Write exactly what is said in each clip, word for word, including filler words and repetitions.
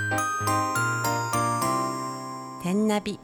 天ナビ。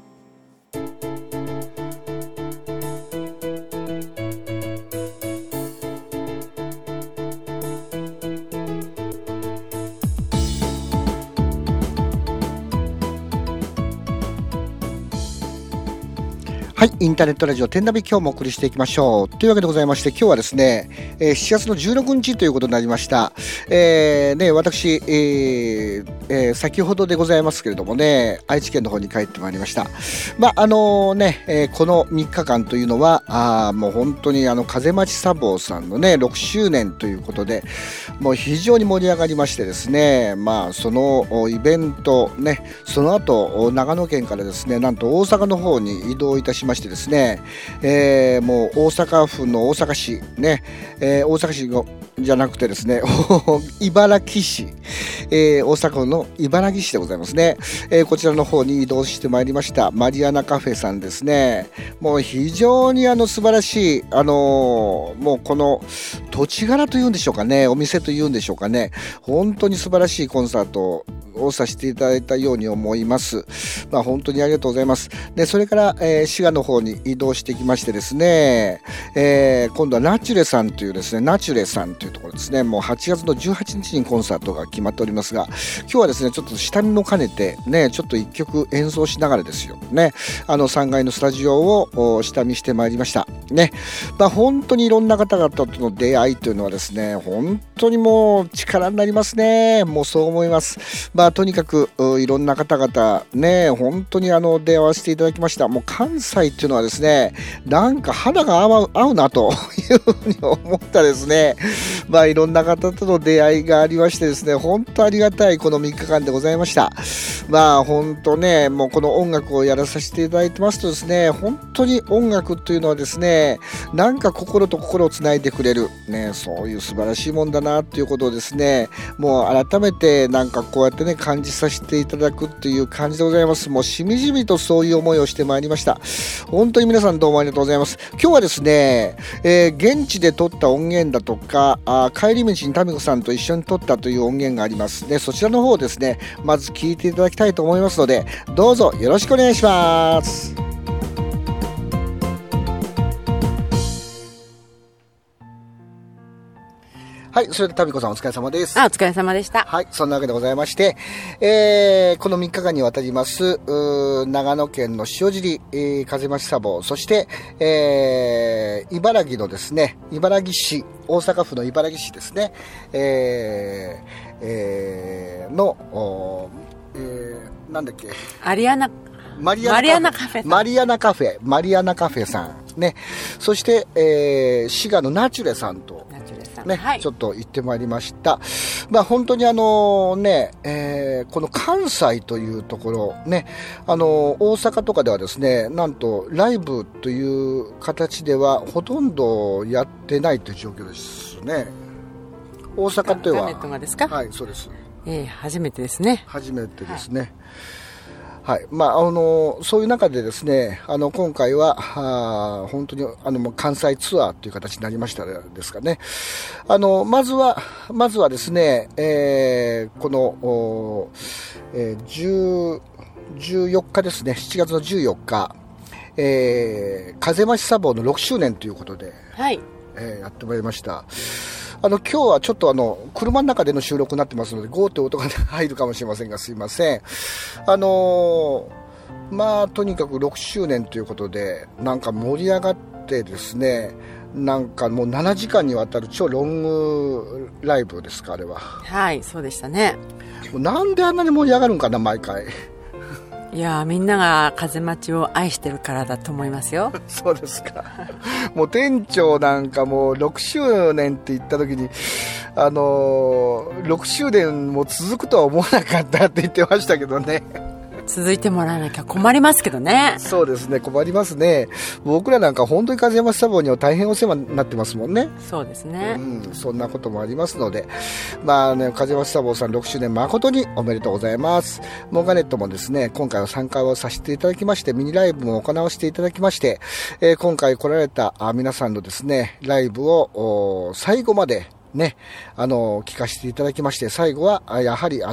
はい、インターネットラジオ天ナビ、今日もお送りしていきましょうというわけでございまして、今日はですね、えー、しちがつのじゅうろくにちということになりました。えーね、私、えーえー、先ほどでございますけれどもね、愛知県の方に帰ってまいりました。まああのね、えー、このみっかかんというのはあもう本当にあの風町茶房さんのねろくしゅうねんということで、もう非常に盛り上がりましてですね、まあそのイベントね、その後長野県からですね、なんと大阪の方に移動いたしましてですね、えー、もう大阪府の大阪市ね、えー、大阪市のじゃなくてですね茨城市、えー、大阪府の茨城市でございますね、えー、こちらの方に移動してまいりました。マリアナカフェさんですね。もう非常にあの素晴らしい、あのー、もうこの土地柄というんでしょうかね、お店というんでしょうかね、本当に素晴らしいコンサートをさせていただいたように思います。まあ、本当にありがとうございます。でそれから、えー、滋賀の方に移動してきましてですね、えー、今度はナチュレさんというですね、ナチュレさんというところですね、もうはちがつのじゅうはちにちにコンサートが決まっておりますが、今日はですねちょっと下見も兼ねてね、ちょっといっきょく演奏しながらですよね、あのさんがいのスタジオを下見してまいりましたね。まあ、本当にいろんな方々との出会いというのはですね、本当にもう力になりますね。もうそう思います。まあとにかくいろんな方々ね、本当にあの出会わせていただきました。もう関西っていうのはですね、なんか肌が合う、合うなというふうに思ったですね、まあいろんな方との出会いがありましてですね、本当ありがたいこのみっかかんでございました。まあ本当ね、もうこの音楽をやらさせていただいてますとですね、本当に音楽というのはですね、なんか心と心をつないでくれるね、そういう素晴らしいもんだなということをですね、もう改めてなんかこうやってね感じさせていただくっていう感じでございます。もうしみじみとそういう思いをしてまいりました。本当に皆さんどうもありがとうございます。今日はですね、えー、現地で撮った音源だとか、あ帰り道にタミコさんと一緒に撮ったという音源がありますね。そちらの方をですね、まず聞いていただきたいと思いますので、どうぞよろしくお願いします。はい、それでタミコさんお疲れ様です。 あ、お疲れ様でした。 はい、そんなわけでございまして、えー、このみっかかんにわたります長野県の塩尻、えー、風町茶房、そして、えー、茨城のですね、茨城市、大阪府の茨城市ですね、えーえー、の、えー、なんだっけ、 アリアナマリアナカフェ、マリアナカフェ、マリアナカフェさんね、そして、えー、滋賀のナチュレさんとね、はい、ちょっと行ってまいりました。まあ本当にあのね、えー、この関西というところね、あの大阪とかではですね、なんとライブという形ではほとんどやってないという状況ですね。大阪ではガネットがですか？ はい、そうです。 えー、初めてですね。 初めてですね。はいはい、まあ、あのそういう中でですね、あの今回はあ本当にあの関西ツアーという形になりましたですかね。あのまずはまずはですね、えー、この、えー、じゅうよっかですね、しちがつのじゅうよっか、えー、風町茶房のろくしゅうねんということで、 はい、 えー、やってまいりました。あの今日はちょっとあの車の中での収録になってますのでゴーという音が入るかもしれませんがすいません。あのー、まあとにかくろくしゅうねんということでなんか盛り上がってですね、なんかもうななじかんにわたる超ロングライブですか、あれは。 はい、そうでしたね。 もうなんであんなに盛り上がるんかな毎回。 いやみんなが風町を愛してるからだと思いますよ。 そうですか。もう店長なんかもうろくしゅうねんって言った時にあのー、ろくしゅうねんも続くとは思わなかったって言ってましたけどね。 続いてもらわなきゃ困りますけどね。 そうですね、困りますね。僕らなんか本当に風町茶房には大変お世話になってますもんね。 そうですね、 うん、そんなこともありますので、まあね、風町茶房さんろくしゅうねん誠におめでとうございます。モーガネットもですね、今回は参加をさせていただきまして、ミニライブも行わせていただきまして、えー、今回来られた皆さんのですねライブを最後までね、あの聞かせていただきまして、最後はやはりあの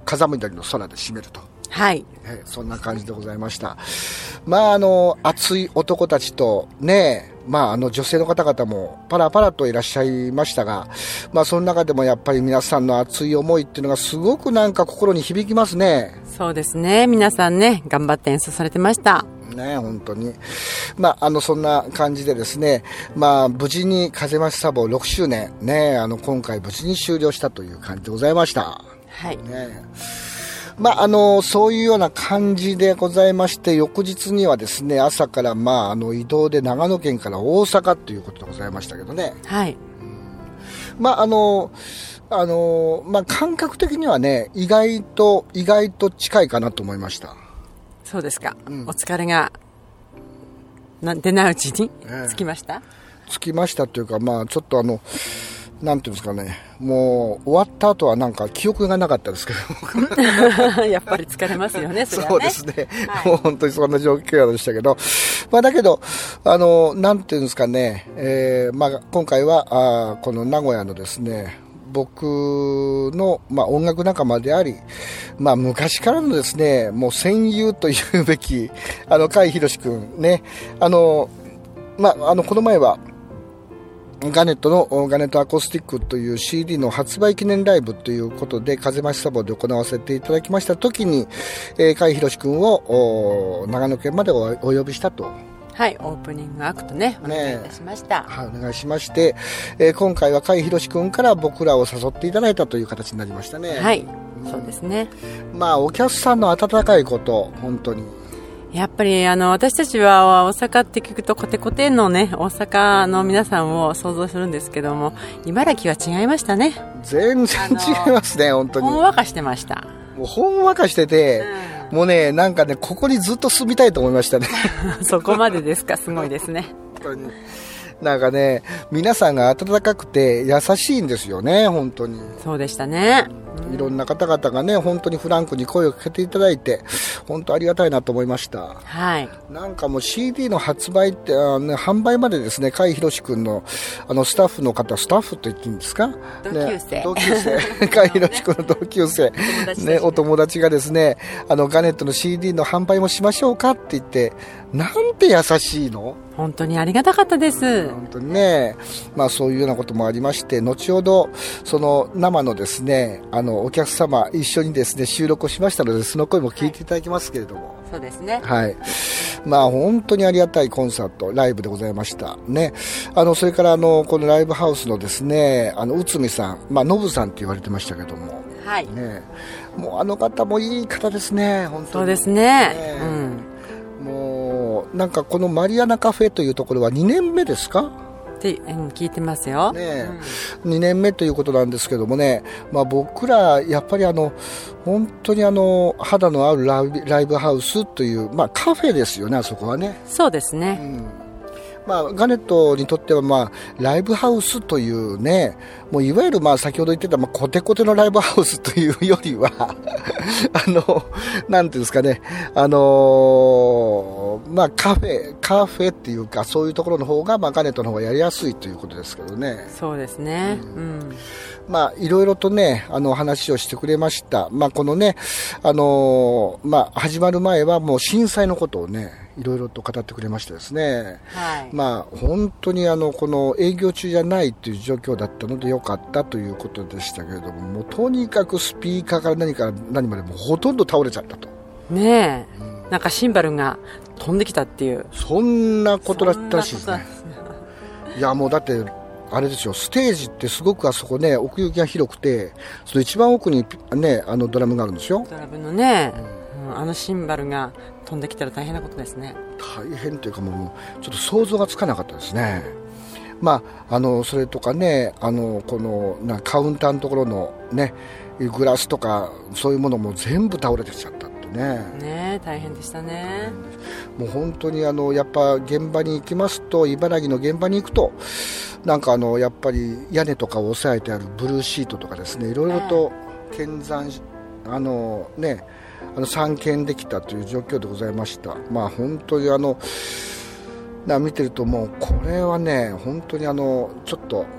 風緑の空で締めると。 はい、 えそんな感じでございました。まああの熱い男たちとね、まああの女性の方々もパラパラといらっしゃいましたが、まあその中でもやっぱり皆さんの熱い思いっていうのがすごくなんか心に響きますね。 そうですね、皆さんね頑張って演奏されてましたね、本当に。まあ、あの、そんな感じでですね、まあ、無事に風増しサボろくしゅうねん、ね、あの、今回無事に終了したという感じでございました。 はい。 ね。まあ、あの、そういうような感じでございまして、翌日にはですね、朝から、まあ、あの、移動で長野県から大阪ということでございましたけどね。 はい。 うん、まあ、あの、あの、まあ、感覚的にはね、意外と、意外と近いかなと思いました。 そうですか、 うん、 お疲れがな出ないうちにつきました、 えー、つきましたというか、まあ、ちょっとあのなんていうんですかね、もう終わった後はなんか記憶がなかったですけどやっぱり疲れますよね、それはね。 そうですね、 はい、 もう本当にそんな状況でしたけど、まあ、だけどあのなんていうんですかね、えーまあ、今回はあこの名古屋のですね、僕の、まあ、音楽仲間であり、まあ、昔からのですね、もう戦友というべきあの甲斐宏君ね、あの、まあ、あのこの前はガネットのガネットアコースティックという シーディー の発売記念ライブということで風増しサボで行わせていただきました時に、えー、甲斐宏君を長野県まで お, お呼びしたと。 はい、オープニングアクトね、お願いいたしました。 ね、はい、お願いしまして、えー、今回は甲斐宏君から僕らを誘っていただいたという形になりましたね。 はい、 うん、 そうですね。 まあお客さんの温かいこと、本当にやっぱりあの私たちは大阪って聞くとコテコテのね、大阪の皆さんを想像するんですけども、茨城は違いましたね。 全然違いますね、本当に。 ほんわかしてました。 もうほんわかしてて、うん、もうね、なんかね、ここにずっと住みたいと思いましたね。 そこまでですか、すごいですね。 本当になんかね、皆さんが温かくて優しいんですよね、本当に。 そうでしたね。 いろんな方々がね、本当にフランクに声をかけていただいて、本当ありがたいなと思いました。 はい。 なんかもう シーディー の発売ってあの、ね、販売までですね、甲斐宏君のあのスタッフの方、スタッフと言っていいんですか？ 同級生。 ね、同級生。甲斐宏君の同級生。ね、お友達がですね、あのガネットの シーディー の販売もしましょうかって言って、なんて優しいの？ 本当にありがたかったです。 本当にね、まあそういうようなこともありまして、後ほどその生のですね、あのお客様一緒にですね収録をしましたので、その声も聞いていただきますけれども、はい、 そうですね。 はい。まあ本当にありがたいコンサートライブでございましたね。あのそれからあのこのライブハウスのですね、あの内海さん、まあノブさんって言われてましたけども、 はい。 ね、もうあの方もいい方ですね、本当に。 そうですね。 ね、 うん。 もうなんかこのマリアナカフェというところはにねんめですかって、うん、聞いてますよ、 ね、うん、にねんめということなんですけどもね、まあ、僕らやっぱりあの本当にあの肌のあるライブ、ライブハウスという、まあ、カフェですよね、あそこはね。 そうですね、 うん、まあ、ガネットにとっては、まあ、ライブハウスというね、もういわゆるまあ先ほど言ってた、まあ、コテコテのライブハウスというよりはあのなんていうんですかね、あのー、まあカフェカフェっていうか、そういうところの方が、まあ、ガネットの方がやりやすいということですけどね。 そうですね、うん、うん、 まあ、いろいろとね、あの話をしてくれました。まあ、このね、あのー、まあ、始まる前はもう震災のことをね、いろいろと語ってくれましてですね、 はい、 まあ、本当にあのこの営業中じゃないという状況だったのでよかったということでしたけれども、もうとにかくスピーカーから何から何までもうほとんど倒れちゃったと。 ねえ、うん、なんかシンバルが飛んできたっていう、そんなことだったらしいですね。いや、もうだってあれですよ、ステージってすごくあそこね、奥行きが広くて、その一番奥にね、あのドラムがあるんですよ。 ドラムのね、うん、あのシンバルが飛んできたら大変なことですね。 大変というか、もうちょっと想像がつかなかったですね。まあ、あのそれとかね、あのこのなカウンターのところのね、グラスとかそういうものも全部倒れてきちゃったってね。 ね、大変でしたね。 もう本当にあのやっぱ現場に行きますと、茨城の現場に行くと、なんかあのやっぱり屋根とかを押さえてあるブルーシートとかですね、いろいろと見山あのね、あの散見できたという状況でございました。まあ本当にあのな見てると、もうこれはね、本当にあのちょっと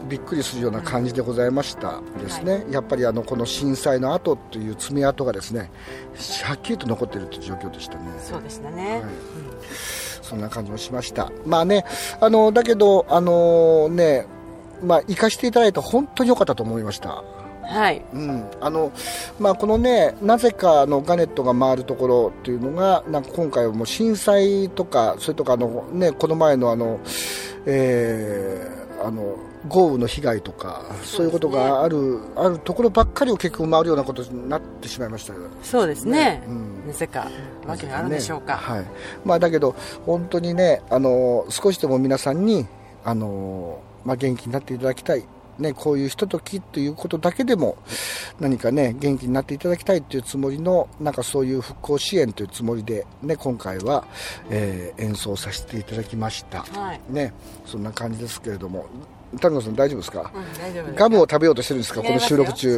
びっくりするような感じでございましたですね、はい、やっぱりあのこの震災の後という爪痕がですねはっきりと残っているという状況でしたね。 そうでしたね、はい、うん、 そんな感じもしました。まあね、あのだけどあのね、まあ行かせていただいて本当に良かったと思いました。 はい、 うん、あのまあ、このねなぜかのガネットが回るところっていうのがなんか今回はもう震災とかそれとかあの、ね、この前のあの、えー、あの豪雨の被害とかそういうことがある、あるところばっかりを結局回るようなことになってしまいましたよ。 そうですね、うん、なぜかわけがあるんでしょうか、 ね、はい、まあ、だけど本当にねあの少しでも皆さんにあの、まあ、元気になっていただきたいね、こういうひとときということだけでも何かね元気になっていただきたいというつもりのなんかそういう復興支援というつもりで、ね、今回は、えー、演奏させていただきました、はい、ね、そんな感じですけれども、谷野さん大丈夫ですか？うん、大丈夫です。ガムを食べようとしてるんですかこの収録中？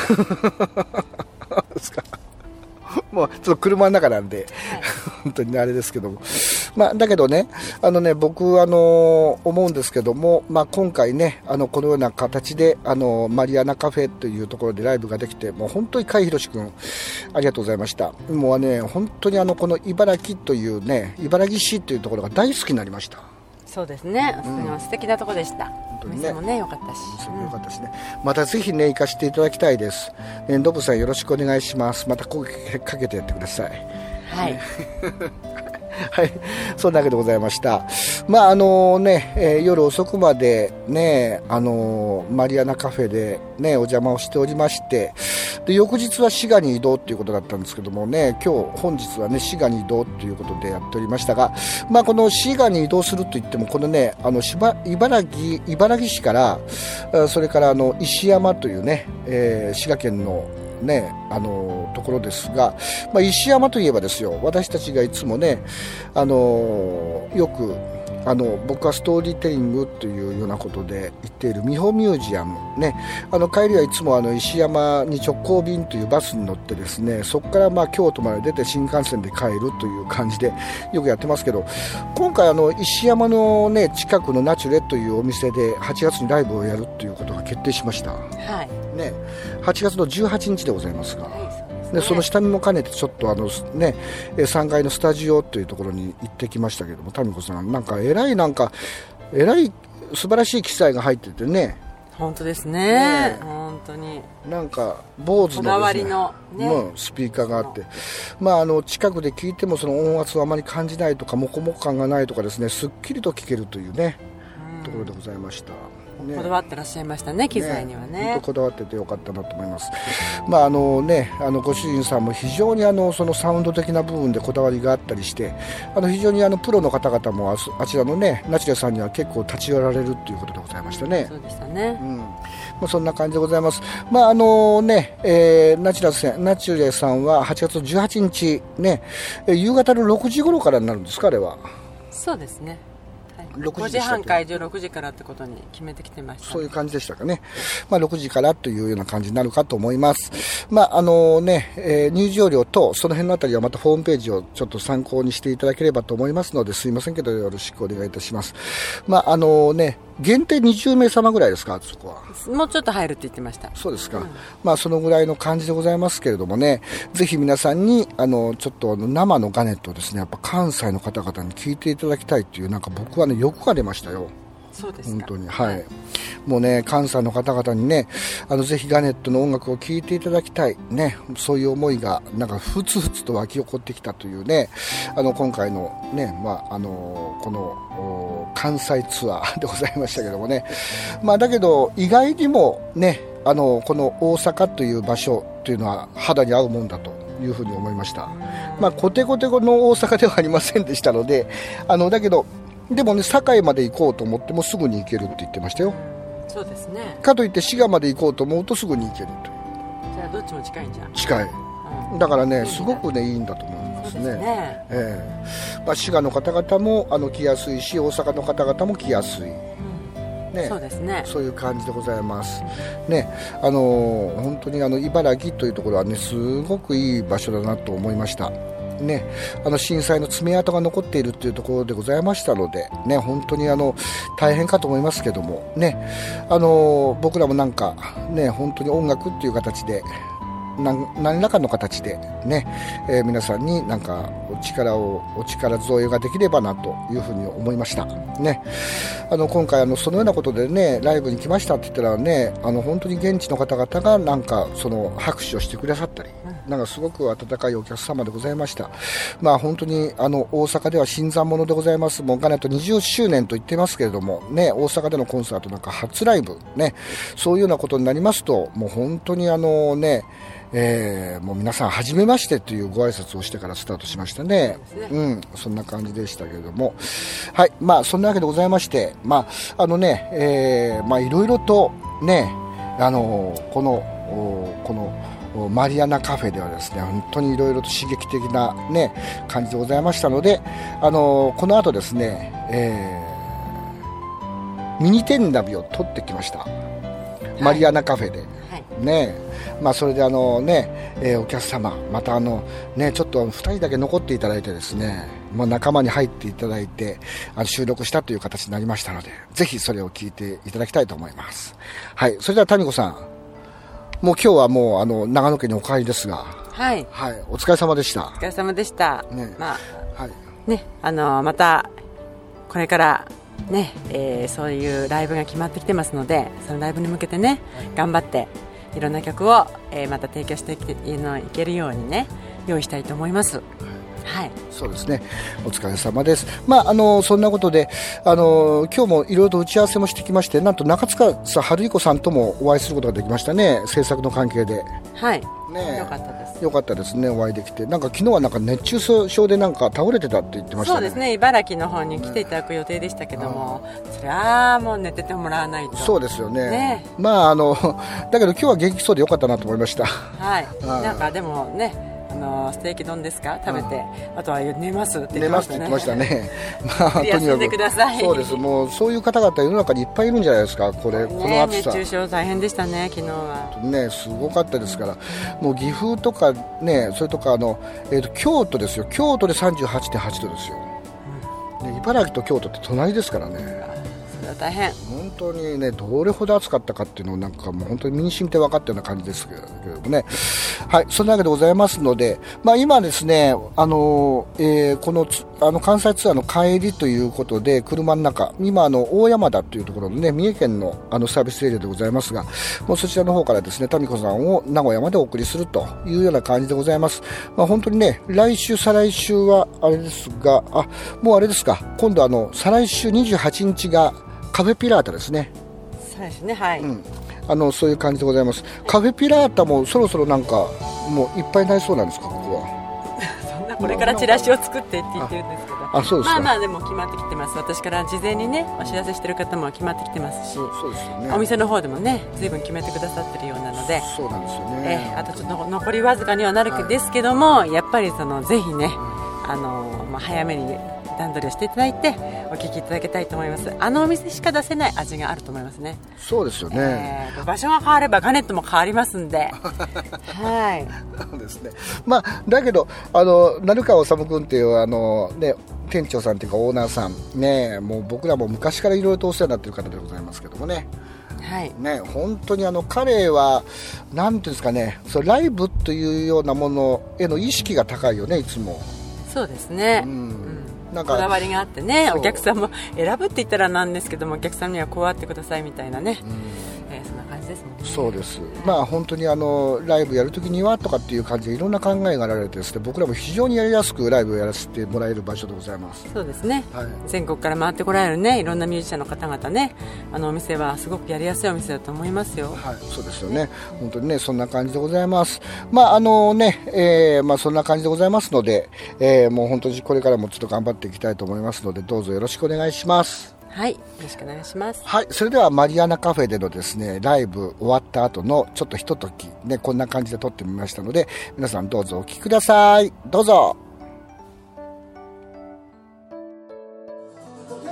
ですかもうちょっと車の中なんで、はい、本当に、ね、あれですけども、まあ、だけどね、あのね僕あの思うんですけども、まあ、今回ねあのこのような形であのマリアナカフェというところでライブができて、もう本当に甲斐宏君ありがとうございました。もうね本当にあのこの茨城というね茨城市というところが大好きになりました。 そうですね、うん、素敵なところでした。お店もね良かったし、 うん、良かったしね。またぜひね行かせていただきたいです。ね、ノブさんよろしくお願いします。また声かけてやってください。 はい。 はい、そんなわけでございました。まああのね、えー、夜遅くまでねあのー、マリアナカフェでねお邪魔をしておりまして、で翌日は滋賀に移動ということだったんですけどもね、今日本日はね滋賀に移動ということでやっておりましたが、まあこの滋賀に移動するといってもこのねあの茨城茨城市からそれからあの石山というね、えー、滋賀県のね、あのところですが、まあ、石山といえばですよ、私たちがいつもね、あのよくあの僕はストーリーテリングというようなことで言っている美穂ミュージアム、ね、あの帰りはいつもあの石山に直行便というバスに乗ってですね、そこからまあ京都まで出て新幹線で帰るという感じでよくやってますけど、今回あの石山の、ね、近くのナチュレというお店ではちがつにライブをやるということが決定しました、はいね、はちがつのじゅうはちにちでございますが、はいでその下見も兼ねてちょっとあの、ね、さんがいのスタジオというところに行ってきましたけども、民子さんなんかえらいなんかえらい素晴らしい機材が入っててね。 本当ですね、ね本当になんか坊主のですね、こだわりの、ねうん、スピーカーがあって、まあ、あの近くで聞いてもその音圧をあまり感じないとかモコモコ感がないとかですね、すっきりと聞けるというね、うん、ところでございました。ね、 こだわってらっしゃいましたね、機材には ね, ね本当こだわっててよかったなと思います。まああのね、あのご主人さんも非常にあのそのサウンド的な部分でこだわりがあったりして、あの非常にあのプロの方々も あ, あちらのねナチュレさんには結構立ち寄られるということでございましたね。 そうでしたね、 うんまあ、そんな感じでございます。まああのねえー、ナチュラさんナチュレさんははちがつのじゅうはちにちね、えー、夕方のろくじ頃からになるんですか、あれは。 そうですね、ごじはん会場ろくじからってことに決めてきてました、ね、 そういう感じでしたかね、まあ、ろくじからというような感じになるかと思います。まああのねえー、入場料とその辺のあたりはまたホームページをちょっと参考にしていただければと思いますので、すいませんけどよろしくお願いいたします。まああのね限定にじゅうめいさまぐらいですか、そこは。 もうちょっと入るって言ってました。 そうですか、うん、まあそのぐらいの感じでございますけれどもね、ぜひ皆さんにあのちょっと生のガネットをですね、やっぱ関西の方々に聞いていただきたいという、なんか僕はね欲が出ましたよ。 そうですか、 本当に、はい、もうね関西の方々にねあのぜひガネットの音楽を聴いていただきたいね、そういう思いがなんかふつふつと湧き起こってきたというね、あの今回のね、まあ、あのこの関西ツアーでございましたけどもね、まあ、だけど意外にもねあのこの大阪という場所というのは肌に合うもんだというふうに思いました。まあ、コテコテの大阪ではありませんでしたので、あのだけどでもね堺まで行こうと思ってもすぐに行けるって言ってましたよ。 そうですね。 かといって滋賀まで行こうと思うとすぐに行けるという。 じゃあどっちも近いんじゃん。 近い、うん、だからねすごくねいいんだと思いますね。そうですね、えーまあ、滋賀の方々もあの来やすいし、大阪の方々も来やすい、うんね、そうですね、そういう感じでございます、ね、あの本当にあの茨城というところはねすごくいい場所だなと思いました。 ね、あの震災の爪痕が残っているというところでございましたので、ね、本当にあの大変かと思いますけども、ね、あの僕らもなんか、ね、本当に音楽っていう形で何, 何らかの形で、ねえー、皆さんになんかお力をお力添えができればなというふうに思いました、ね、あの今回あのそのようなことで、ね、ライブに来ましたって言ったら、ね、あの本当に現地の方々がなんかその拍手をしてくださったり、なんかすごく温かいお客様でございました。まあ、本当にあの大阪では新参者でございます。もうかねとにじゅっしゅうねんと言ってますけれども、ね、大阪でのコンサートなんか初ライブ、ね、そういうようなことになりますと、もう本当にあのね、えー、もう皆さん初めましてというご挨拶をしてからスタートしましたね。うん、そんな感じでしたけれども、はい、まあそんなわけでございまして、まああのね、えー、まあいろいろとね、あのこのこのマリアナカフェではですね、本当にいろいろと刺激的なね感じでございましたので、あのこの後ですね、えー、ミニ展旅を撮ってきました。マリアナカフェで、はい、ね、まあ、それであの、ねえー、お客様またあの、ね、ちょっとふたりだけ残っていただいてですね、まあ、仲間に入っていただいてあの収録したという形になりましたので、ぜひそれを聞いていただきたいと思います。はい、それではタミコさん、もう今日はもうあの長野県にお帰りですが、 はい、 はい、お疲れ様でした。 お疲れ様でした、 ね、 まあ、 はいね、あのまたこれからね、えー、そういうライブが決まってきてますので、そのライブに向けてね、はい、頑張っていろんな曲を、えー、また提供していけ、いけるようにね用意したいと思います。はい、 そうですね、お疲れ様です。まあ、あのそんなことで、あの今日もいろいろと打ち合わせもしてきまして、なんと中塚春彦さんともお会いすることができましたね、制作の関係で。 はい、 ね、 よかったです。 よかったですね、お会いできて。なんか昨日はなんか熱中症でなんか倒れてたって言ってましたね。 そうですね、茨城の方に来ていただく予定でしたけども、ね、それはもう寝ててもらわないと。 そうですよね。 ね、 まああのだけど今日は元気そうでよかったなと思いました。 はい、なんかでもね、あのステーキ丼ですか食べて、うん、あとは寝ますって言ってましたね。寝ますって言ってましたね。まあ、とにかく休んでください。 そうです、もうそういう方々世の中にいっぱいいるんじゃないですか、これ、ね、この暑さ。 熱中症大変でしたね、昨日は。 ね、すごかったですから、もう岐阜とかね、それとかあの、えーと、京都ですよ、京都で さんじゅうはちてんはちどですよ、うん、ね、茨城と京都って隣ですからね。 それは大変。 本当にね、どれほど暑かったかっていうのをなんかもう本当に身に染みて分かったような感じですけれどもね。はい、そんなわけでございますので、まあ、今ですね、あの、えー、このあの関西ツアーの帰りということで車の中、今あの大山田というところのね、三重県のあのサービスエリアでございますが、もうそちらの方からですね、タミコさんを名古屋までお送りするというような感じでございます。まあ、本当にね、来週再来週はあれですが、あ、もうあれですか、今度あの再来週にじゅうはちにちがカフェピラータですね。 そうですね、はい、うん、 あのそういう感じでございます。カフェピラータもそろそろなんかもういっぱいになりそうなんですか、ここは。 そんなこれからチラシを作ってって言ってるんですけど、 あ、そうですか。 まあまあでも決まってきてます。私から事前にねお知らせしてる方も決まってきてますし、 そうですよね、 お店の方でもね随分決めてくださってるようなので、 そうなんですよね、 えー、あとちょっと残りわずかにはなるんですけども、はい、やっぱりそのぜひね、あのまあ、早めに段取りをしていただいてお聞きいただきたいと思います。あのお店しか出せない味があると思いますね。 そうですよね、 えー、場所が変わればガネットも変わりますんではい、 そうですね。まあだけどあの成川修君っていうあのね店長さんというかオーナーさんね、もう僕らも昔からいろいろとお世話になっている方でございますけどもね、 はいね、本当にあの彼はなんていうんですかね、そうライブというようなものへの意識が高いよね、いつも。 そうですね、うん、なんかこだわりがあってね、お客さんも選ぶって言ったらなんですけども、お客さんにはこうあってくださいみたいなね、うん、えー、そんな感じですもんね。 そうです、まあ、本当にあのライブやるときにはとかっていう感じでいろんな考えがあられてですね、僕らも非常にやりやすくライブをやらせてもらえる場所でございます。 そうですね、 はい、 全国から回ってこられるねいろんなミュージシャンの方々ね、あのお店はすごくやりやすいお店だと思いますよ。 はい、そうですよね、ね、本当にねそんな感じでございます。まああのね、えーまあ、そんな感じでございますので、えー、もう本当にこれからもちょっと頑張っていきたいと思いますので、どうぞよろしくお願いします。 はい、よろしくお願いします。 はい、それではマリアナカフェでのですねライブ終わった後のちょっとひとときね、こんな感じで撮ってみましたので、皆さんどうぞお聞きください。どうぞ。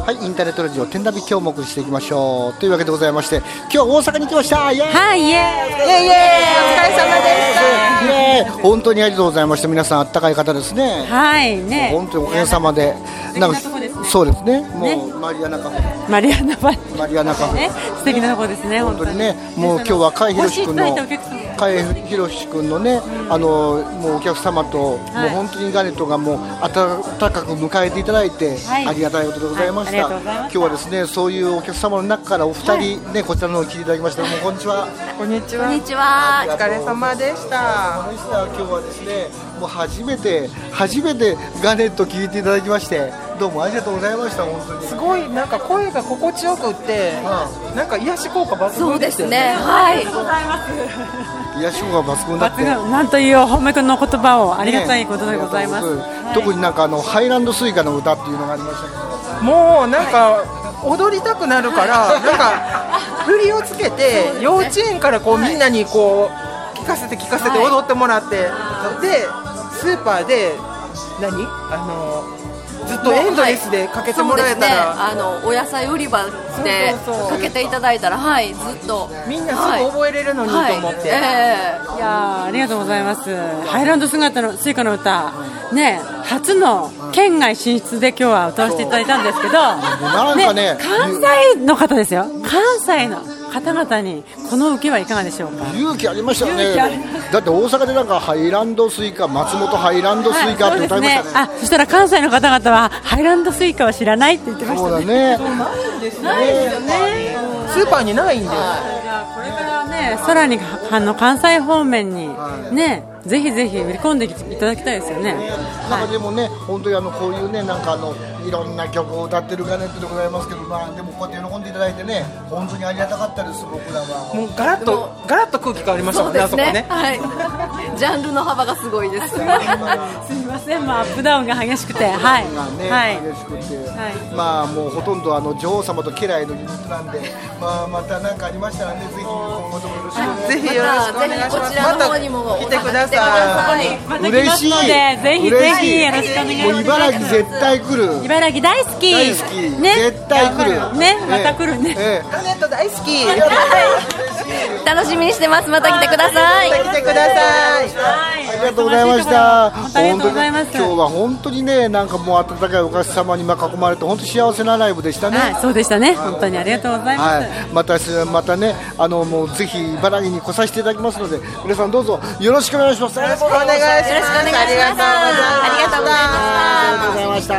はい、インターネットラジオ天ナビ今日もお送りしていきましょうというわけでございまして、今日は大阪に来ました。イエーイ、 はい、イエーイ、イエーイ、イエーイ、 お疲れ様でした。 イエーイ、本当にありがとうございました。皆さんあったかい方ですね。 はいね、 本当におかげさまで、なんかそうですね、もうマリアナカフェ、 マリアナバイマリアナカフェ、 素敵なところですね。 本当にね、もう今日は甲斐宏君の甲斐宏君のね、あのもうお客様と、もう本当にガネットがもう温かく迎えていただいて、ありがたいことでございました。今日はですね、そういうお客様の中からお二人ね、こちらの方に来ていただきました。もうこんにちは。 こんにちは。 こんにちは。 お疲れ様でした。 今日はですね、もう初めて初めてガネット聞いていただきまして、どうもありがとうございました。本当にすごいなんか声が心地よくって、うん、なんか癒し効果抜群ですよね。 はい。 癒し効果抜群だって。 なんという褒めくんの言葉を、ありがたいことでございます。 ね、特になんかあのハイランドスイカの歌っていうのがありましたけど、 もうなんか踊りたくなるからなんか振りをつけて幼稚園からこうみんなにこう聞かせて聞かせて踊ってもらって、でスーパーで何あのずっとエンドレスでかけてもらえたら、 はい、ね、あのお野菜売り場でかけていただいたら、はい、ずっとみんなすぐ覚えれるのにと思って、 はいはい、えー、いやありがとうございます。ハイランド姿のスイカの歌、ね、初の県外進出で今日は歌わせていただいたんですけど、 なんかね、 ね、関西の方ですよ。関西の方々にこの受けはいかがでしょうか。 勇気ありましたよね。だって大阪でなんかハイランドスイカ、松本ハイランドスイカって歌いましたね。 はい、 そ, ね、あそしたら関西の方々はハイランドスイカは知らないって言ってましたね。 そうだね。 ないですね。スーパーにないんです。 じゃあこれからね、さらにあの関西方面にね、ぜひぜひ売り込んでいただきたいですよね。 なんかでもね、本当にあのこういうね、なんかあのいろんな曲を歌ってるガネットでございますけど、まあでもこうやって喜んでいただいてね、本当にありがたかったです。僕らはもうガラッとガラッと空気変わりましたもんね。 そうですね、 あそこね。 はい。ジャンルの幅がすごいです。すみません、まあアップダウンが激しくて、はい、 ね、 はい、 激しくて、 はい、 まあもうほとんどあの女王様と家来のユニットなんで、まあまた何かありましたらね、ぜひ今後ともよろしくお願いします。 ぜひよろしくお願いします。 こちらの方にも来てください。 また来ますので、ぜひぜひよろしくお願いします。 もう茨城絶対来る。 茨城大好き。 大好き。 ね、 絶対来る。 ね、また来るね。 ガネット大好き。 楽しみにしてます。また来てください。 また来てください。 ありがとうございました。 ありがとうございます。 今日は本当にね、なんかもう温かいお客様に囲まれて本当に幸せなライブでしたね。 はい、そうでしたね。本当にありがとうございます。はい、 またまたね、あのもうぜひ茨城に来させていただきますので、皆さんどうぞよろしくお願いします。 よろしくお願いします。 よろしくお願いします。ありがとうございました。 ありがとうございました。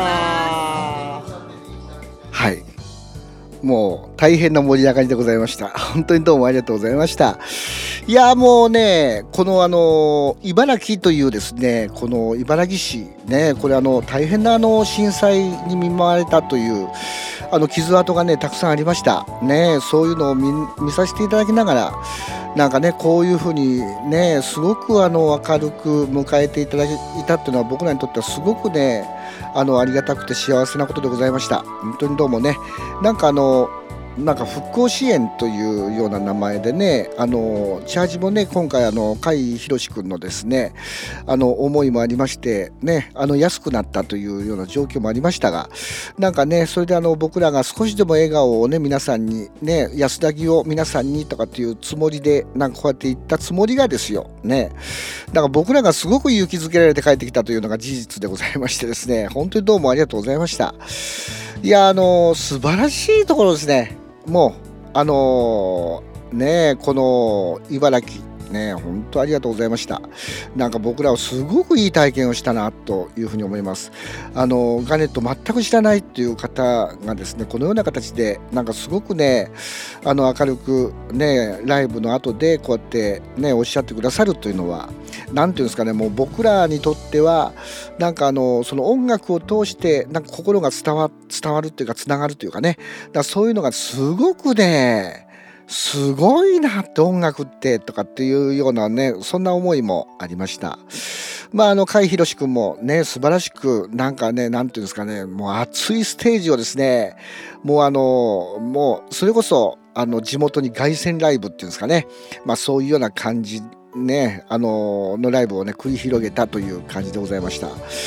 はい。もう大変な盛り上がりでございました。本当にどうもありがとうございました。いやもうね、このあの茨城というですね、この茨城市ね、これあの大変なあの震災に見舞われたというあの傷跡がねたくさんありましたね。そういうのを 見, 見させていただきながら、なんかねこういうふうにねすごくあの明るく迎えていただいたっていうのは僕らにとってはすごくねあのありがたくて幸せなことでございました。本当にどうもね、なんかあのなんか復興支援というような名前でね、あのチャージもね今回あの甲斐宏君のですねあの思いもありましてね、あの安くなったというような状況もありましたが、なんかねそれであの僕らが少しでも笑顔をね皆さんにね、安らぎを皆さんにとかっていうつもりでなんかこうやって言ったつもりがですよね、だから僕らがすごく勇気づけられて帰ってきたというのが事実でございましてですね、本当にどうもありがとうございました。いやあの素晴らしいところですね。もうあのー、ねこの茨城ね本当ありがとうございました。なんか僕らはすごくいい体験をしたなというふうに思います。あのガネット全く知らないっていう方がですね、このような形でなんかすごくねあの明るくねライブの後でこうやってねおっしゃってくださるというのはなんていうんですかね、もう僕らにとってはなんかあのその音楽を通してなんか心が伝わ伝わるっていうかつながるというかね、だからそういうのがすごくねすごいなって音楽ってとかっていうようなねそんな思いもありました。まああの甲斐宏君もね素晴らしくなんかねなんていうんですかね、もう熱いステージをですねもうあのもうそれこそあの地元に凱旋ライブっていうんですかね、まあそういうような感じねあののライブをね繰り広げたという感じでございました。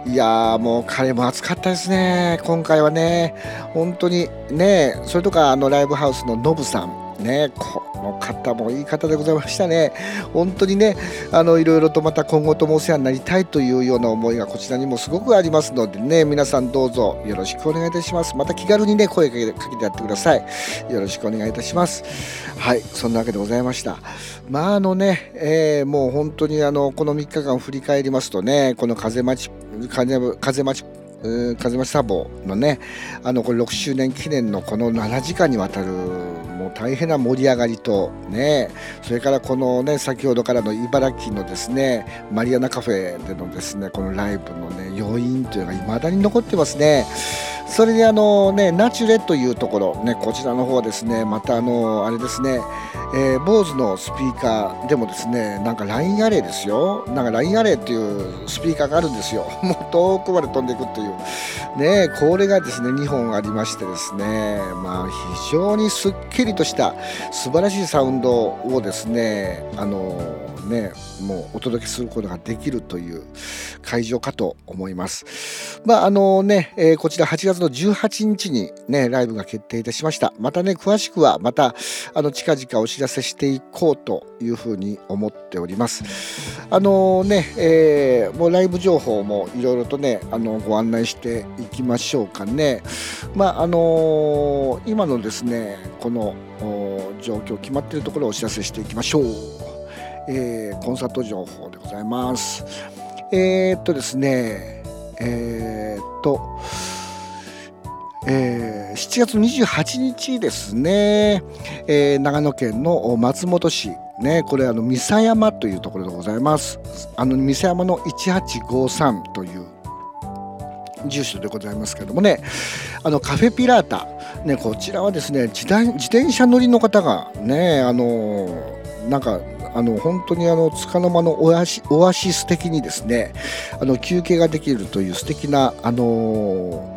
いやーもう彼も熱かったですね今回はね。本当にね、それとかあのライブハウスのノブさんね、この方もいい方でございましたね。本当にね、あのいろいろとまた今後ともお世話になりたいというような思いがこちらにもすごくありますのでね、皆さんどうぞよろしくお願いいたします。また気軽にね声かけてかけてやってください。よろしくお願いいたします。はい、そんなわけでございました。まああのね、えー、もう本当にあのこのみっかかん振り返りますとね、この風待ち風風待ち風待ちサボのね、あのこれろくしゅうねん記念のこのななじかんにわたるもう大変な盛り上がりとね、それからこのね先ほどからの茨城のですねマリアナカフェでのですねこのライブのね余韻というのが未だに残ってますね。それであのねナチュレというところね、こちらの方はですねまたあのあれですね、えー、坊主のスピーカーでもですねなんかラインアレイですよ、なんかラインアレイっていうスピーカーがあるんですよ。もう遠くまで飛んでいくっていうね、これがですねにほんありましてですね、まあ非常にすっきりとした素晴らしいサウンドをですねあのねもうお届けすることができるという会場かと思います。まああのね、えー、こちらはちがつのじゅうはちにちにねライブが決定いたしました。またね詳しくはまたあの近々お知らせしていこうというふうに思っております。あのね、えー、もうライブ情報もいろいろとねあのご案内していきましょうかね。まああのー、今のですねこの状況決まっているところをお知らせしていきましょう。えー、コンサート情報でございます。えー、っとですねえー、っと、えー、しちがつのにじゅうはちにちですね、えー、長野県の松本市ね、これあの三佐山というところでございます。あの三佐山のいちはちごさんという住所でございますけれどもね、あのカフェピラータ、ね、こちらはですね 自, 自転車乗りの方がねあのなんかあの本当にあの束の間のオアシ、オアシス的にですねあの休憩ができるという素敵なあの、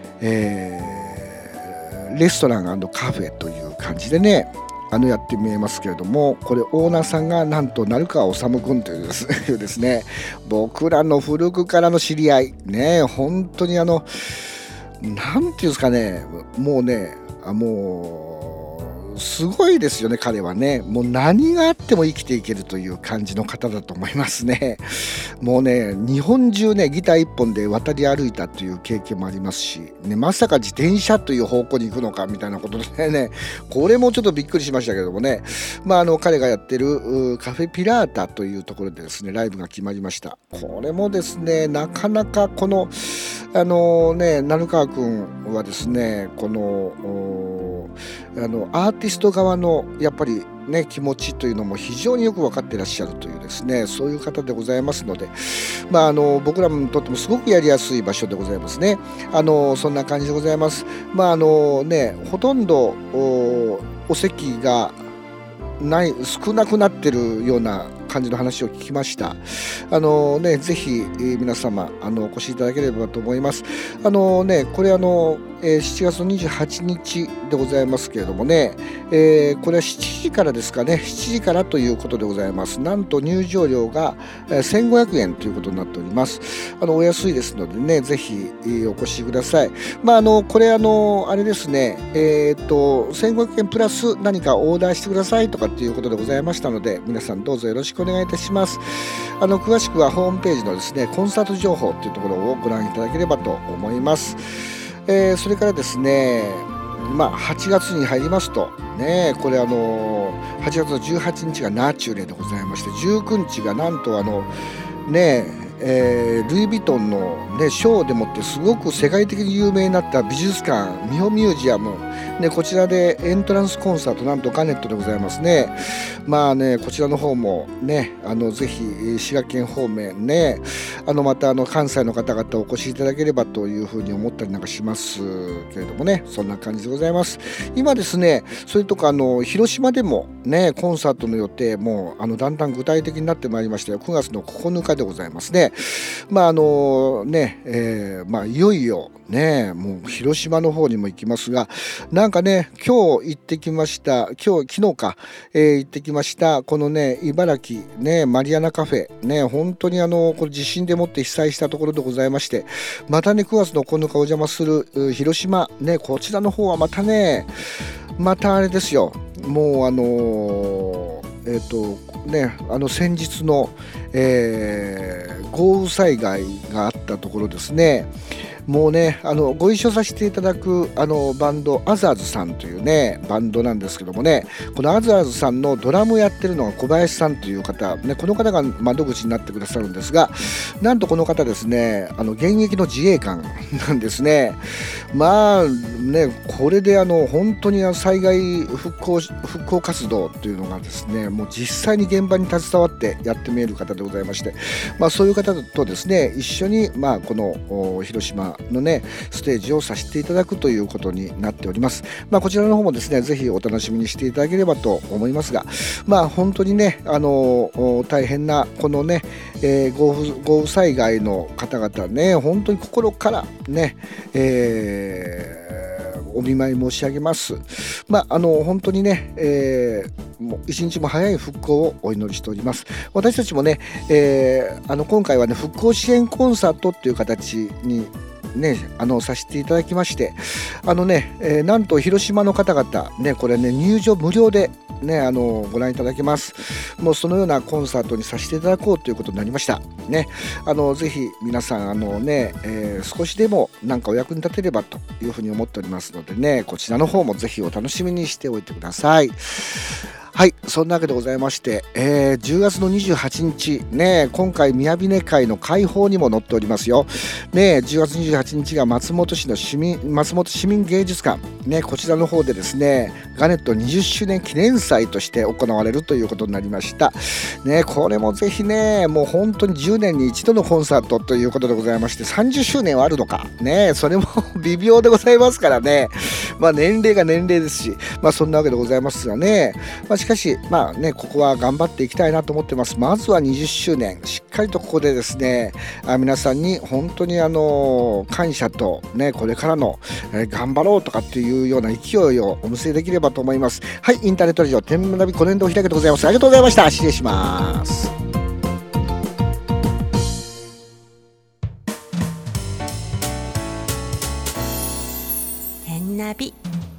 えー、レストラン&カフェという感じでねあのやって見えますけれども、これオーナーさんがなんと鳴川治君というです、ですね僕らの古くからの知り合いね、本当にあのなんていうんですかね、もうねあもうすごいですよね彼はね。もう何があっても生きていけるという感じの方だと思いますね。もうね日本中ねギター一本で渡り歩いたという経験もありますし、ね、まさか自転車という方向に行くのかみたいなことでね、これもちょっとびっくりしましたけどもね、まあ、あの彼がやってるカフェピラータというところでですねライブが決まりました。これもですねなかなかこのあのね鳴川くんはですねこのあのアーティスト側のやっぱりね気持ちというのも非常によく分かっていらっしゃるというですねそういう方でございますので、まあ、あの僕らにとってもすごくやりやすい場所でございますね。あのそんな感じでございます。まああのねほとんど お, お席がない少なくなってるような感じの話を聞きました。あのねぜひ、えー、皆様あのお越しいただければと思います。あのねこれあの、えー、しちがつのにじゅうはちにちでございますけれどもね、えー、これはしちじからですかね、しちじからということでございます。なんと入場料が、えー、せんごひゃくえんということになっております。あのお安いですのでねぜひ、えー、お越しください。まああのこれあのあれですねえー、っとせんごひゃくえんプラス何かオーダーしてくださいとかっていうことでございましたので、皆さんどうぞよろしくお願いいたします。あの詳しくはホームページのですねコンサート情報というところをご覧いただければと思います。えー、それからですねまあはちがつに入りますとね、これあのはちがつのじゅうはちにちがナチュレでございまして、じゅうくにちがなんとあのねえー、ルイ・ヴィトンの、ね、ショーでもってすごく世界的に有名になった美術館ミホミュージアム、ね、こちらでエントランスコンサートなんとガネットでございますね。まあねこちらの方もねあのぜひ滋賀県方面ねあのまたあの関西の方々お越しいただければというふうに思ったりなんかしますけれどもね、そんな感じでございます。今ですねそれとかあの広島でもねコンサートの予定もあのだんだん具体的になってまいりましたよ。くがつのここのかでございますね。 ね、まああのね、えー、まあいよいよね、もう広島の方にも行きますが、なんかね、今日行ってきました今日昨日か、えー、行ってきましたこのね茨城ねマリアナカフェね、本当にあのこれ地震でもって被災したところでございまして、またねくがつのここのかお邪魔する広島ね、こちらの方はまたねまたあれですよ、もうあのー、えっ、ー、とねあの先日の、えー、豪雨災害があったところですね。もうねあのご一緒させていただくあのバンドアザーズさんというねバンドなんですけどもね、このアザーズさんのドラムやってるのが小林さんという方、ね、この方が窓口になってくださるんですが、なんとこの方ですねあの現役の自衛官なんですね。まあねこれであの本当に災害復興復興活動というのがですねもう実際に現場に携わってやってみえる方でございまして、まあ、そういう方とですね一緒に、まあ、この広島のねステージをさせていただくということになっております。まあ、こちらの方もですねぜひお楽しみにしていただければと思いますが、まあ本当にねあの大変なこのね、えー、豪雨、豪雨災害の方々ね本当に心からね、えー、お見舞い申し上げます。まああの本当にね、えー、もう一日も早い復興をお祈りしております。私たちもね、えー、あの今回はね復興支援コンサートっていう形にね、あのさせていただきまして、あのね、えー、なんと広島の方々ねこれね入場無料でねあのご覧いただけます。もうそのようなコンサートにさせていただこうということになりましたね。あのぜひ皆さんあのね、えー、少しでもなんかお役に立てればというふうに思っておりますのでね、こちらの方もぜひお楽しみにしておいてください。はい、そんなわけでございまして、えー、じゅうがつのにじゅうはちにちね今回宮ビネ会の開放にも載っておりますよね。じゅうがつにじゅうはちにちが松本市の市民松本市民芸術館ね、こちらの方でですねガネットにじゅっしゅうねん記念祭として行われるということになりましたね。これもぜひねもう本当にじゅうねんに一度のコンサートということでございまして、さんじゅっしゅうねんはあるのかね、それも微妙でございますからね、まあ年齢が年齢ですし、まあそんなわけでございますがね、まあ、しかしまあねここは頑張っていきたいなと思ってます。まずはにじゅっしゅうねんしっかりとここでですねあ皆さんに本当にあの感謝とねこれからの、えー、頑張ろうとかっていうような勢いをお見せできればと思います。はい、インターネットラジオ天ナビこの辺でお開きでございます。ありがとうございました。失礼します。 天ナビ